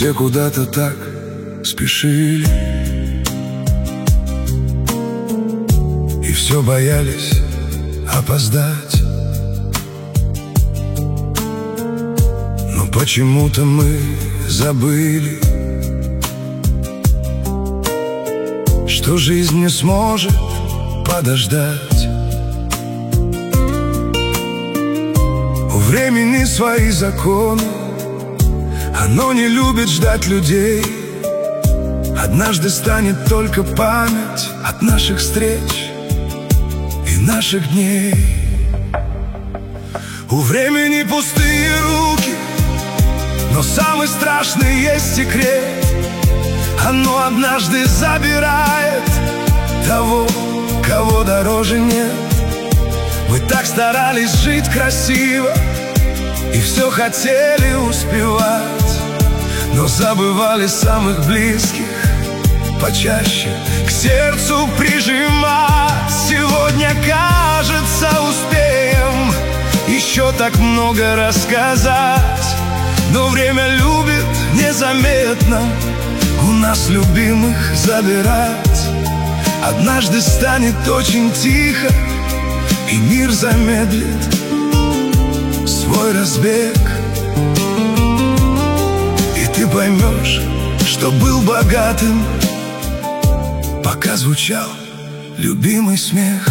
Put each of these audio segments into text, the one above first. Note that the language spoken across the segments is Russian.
Все куда-то так спешили и все боялись опоздать. Но почему-то мы забыли, что жизнь не сможет подождать. У времени свои законы, оно не любит ждать людей. Однажды станет только память от наших встреч и наших дней. У времени пустые руки, но самый страшный есть секрет. Оно однажды забирает того, кого дороже нет. Мы так старались жить красиво и все хотели успевать, но забывали самых близких почаще к сердцу прижимать. Сегодня, кажется, успеем еще так много рассказать, но время любит незаметно у нас любимых забирать. Однажды станет очень тихо, и мир замедлит свой разбег. И ты поймешь, что был богатым, пока звучал любимый смех.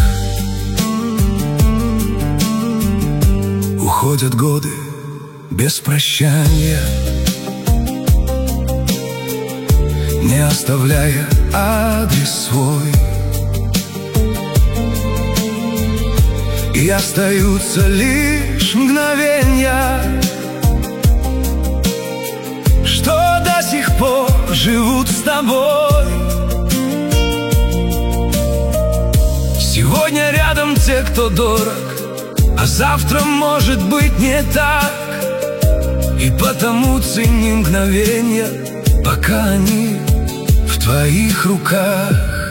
Уходят годы без прощания, не оставляя адрес свой, и остаются лишь мгновения, что до сих пор живут с тобой. Сегодня рядом те, кто дорог, а завтра может быть не так. И потому цени мгновения, пока они в твоих руках.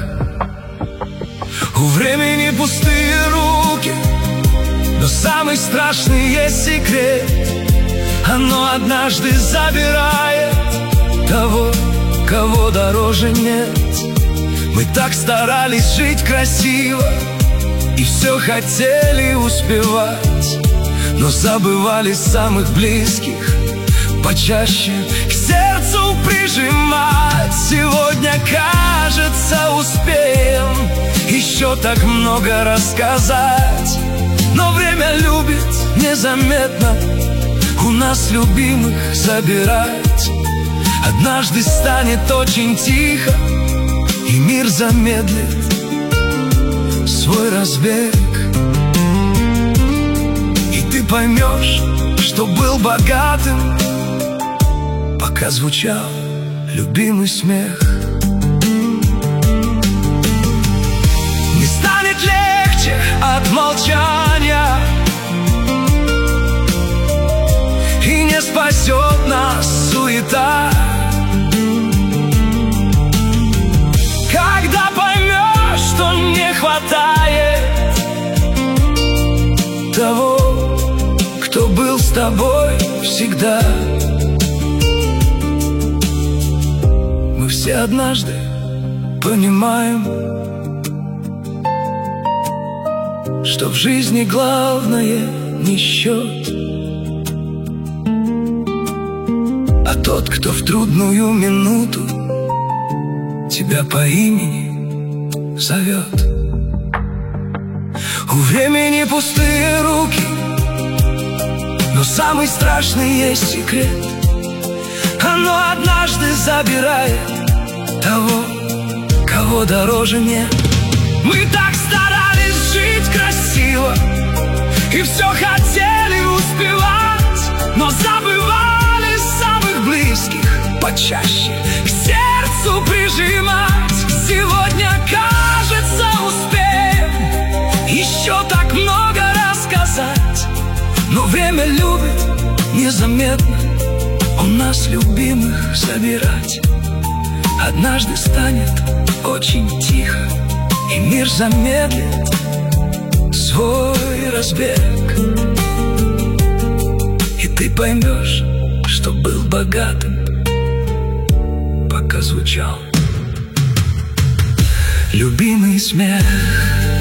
У времени пустые руки, но самый страшный есть секрет. Оно однажды забирает того, кого дороже нет. Мы так старались жить красиво и все хотели успевать, но забывали самых близких почаще к сердцу прижимать. Сегодня, кажется, успеем еще так много рассказать, но время любит незаметно у нас любимых забирать. Однажды станет очень тихо, и мир замедлит свой разбег. И ты поймешь, что был богатым, пока звучал любимый смех. Не станет легче от молчания, и не спасет нас суета. Когда поймешь, что не хватает того, кто был с тобой всегда. Мы все однажды понимаем, что в жизни главное не счет, а тот, кто в трудную минуту тебя по имени зовет. У времени пустые руки, но самый страшный есть секрет. Оно однажды забирает того, кого дороже нет. Мы так старались жить красиво и все хотели успевать, но забывали самых близких почаще к сердцу прижимать. Сегодня, кажется, успеем еще так много рассказать, но время любит незаметно у нас любимых забирать. Однажды станет очень тихо, и мир замедлит свой разбег. И ты поймешь, что был богатым, прозвучал любимый смех.